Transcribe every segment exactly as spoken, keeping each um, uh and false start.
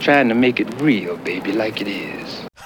Trying to make it real, baby, like it is.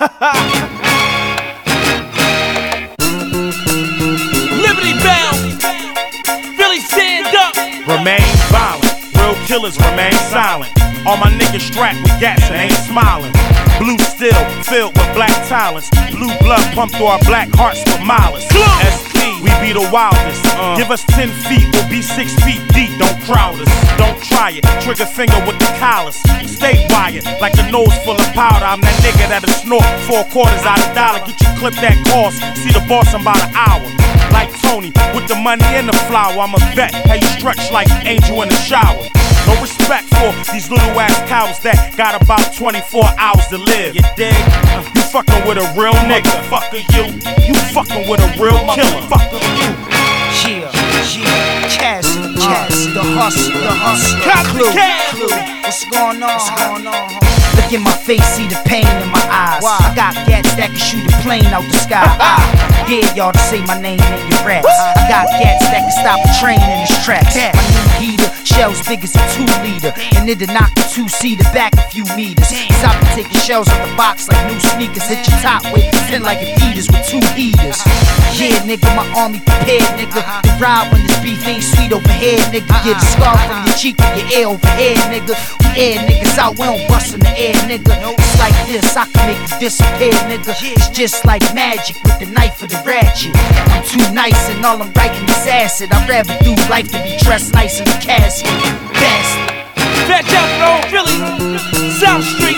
Liberty bound, Philly stand up. Remain violent, real killers remain silent. All my niggas strapped with gats and ain't smiling. Blue still filled with black talents. Blue blood pumped through our black hearts for mileage. S P, we be the wildest. Uh. Give us ten feet, we'll be six feet deep. Don't crowd us, don't try it. Trigger finger with the collars. Stay wired, like a nose full of powder. I'm that nigga that'll snort four quarters out of dollar. Get you clip that cost, see the boss in about an hour. Like Tony, with the money and the flower. I'm a vet, how you stretch like Angel in the shower. No respect for these little ass cows that got about twenty-four hours to live. You dig? Uh, you fucking with a real nigga. Fucker you. You fucking with a real killer. Fucker you. Yeah, yeah, Cass, Cass, the hustle, the hustle. Clue, Clue. What's going on? What's going on? Look in my face, see the pain in my eyes. Wow. I got gats that can shoot a plane out the sky. I dare y'all to say my name in your raps. I got gats that can stop a train in its tracks. My new heater, shells big as a two liter, and it'll knock the two-seater back a few meters. Cause I've been taking shells out the box like new sneakers. Hit your top with ten like Adidas with two heaters. Yeah, nigga, my army prepared, nigga. The ride when this beef ain't sweet over here, nigga. Get a scar from your cheek and your ear over here, nigga. We air niggas out, we don't bust in the air, nigga. It's like this, I can make you disappear, nigga. It's just like magic with the knife or the ratchet. I'm too nice and all I'm writing is acid. I'd rather do life than be dressed nice in a casket. Bastard. Fat out from old Philly, South Street.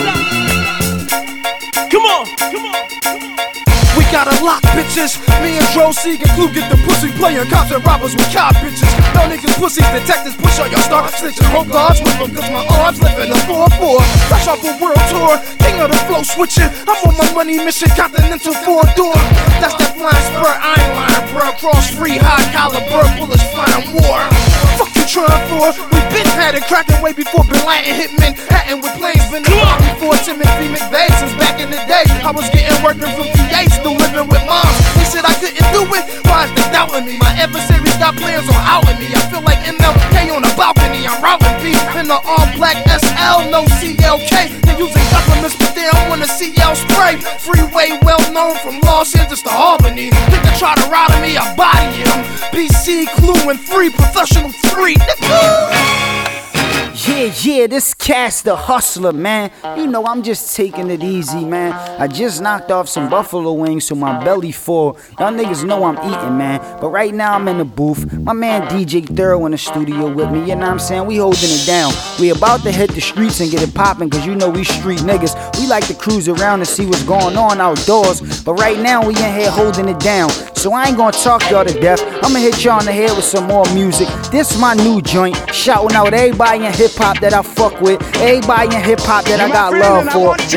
Come on, come on, come on. We gotta lock bitches. Me and Dro C and Clue get the pussy playing cops and robbers with cop bitches. No niggas pussies, detectives push on your star. Snitching whole guards with them cause my arms living a four four. Fresh off a world tour, king of the flow switching. I'm on my money mission, continental four door. That's that flying spur, I ain't lying, bro. Cross free, high collar, bird bullets flying war. Fuck you trying for? We been had it cracking way before Bin Laden hit Manhattan with planes. Been the bar before Timothy McVeigh. Since back in the day, I was getting working from P A, still living with moms. They said I couldn't do it, why is they doubting me? My adversaries got plans on outing me. I feel like M L K on the balcony, I'm routing B in the all black S L, no C L K. They're using compliments, but they don't want to C L spray. Freeway well known from Los Angeles to Albany. Think they try to ride on me, I body him. B C, Clue, and Free, professional three. Yeah, yeah, this Cass the hustler, man. You know, I'm just taking it easy, man. I just knocked off some buffalo wings so my belly full. Y'all niggas know I'm eating, man. But right now I'm in the booth. My man D J Thorough in the studio with me, you know what I'm saying? We holding it down. We about to hit the streets and get it popping, cause you know we street niggas. We like to cruise around and see what's going on outdoors. But right now we in here holding it down. So I ain't gonna talk y'all to death. I'ma hit y'all in the head with some more music. This my new joint, shouting out everybody in hip hop that I fuck with, everybody in hip hop that I got love for.